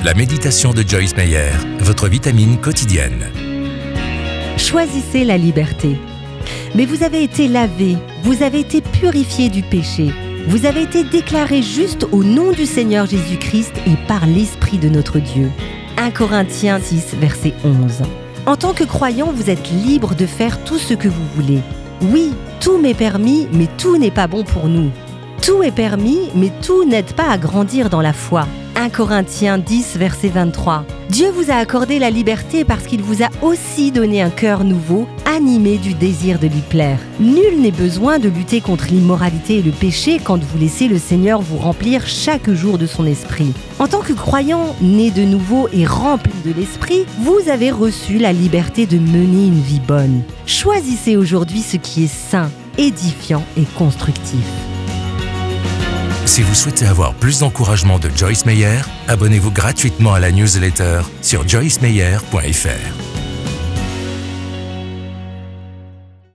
La méditation de Joyce Meyer, votre vitamine quotidienne. Choisissez la liberté. Mais vous avez été lavé, vous avez été purifié du péché. Vous avez été déclaré juste au nom du Seigneur Jésus-Christ et par l'Esprit de notre Dieu. 1 Corinthiens 6, verset 11. En tant que croyant, vous êtes libre de faire tout ce que vous voulez. Oui, tout m'est permis, mais tout n'est pas bon pour nous. Tout est permis, mais tout n'aide pas à grandir dans la foi. 1 Corinthiens 10, verset 23. Dieu vous a accordé la liberté parce qu'il vous a aussi donné un cœur nouveau, animé du désir de lui plaire. Nul n'est besoin de lutter contre l'immoralité et le péché quand vous laissez le Seigneur vous remplir chaque jour de son esprit. En tant que croyant, né de nouveau et rempli de l'esprit, vous avez reçu la liberté de mener une vie bonne. Choisissez aujourd'hui ce qui est sain, édifiant et constructif. Si vous souhaitez avoir plus d'encouragement de Joyce Meyer, abonnez-vous gratuitement à la newsletter sur joycemeyer.fr.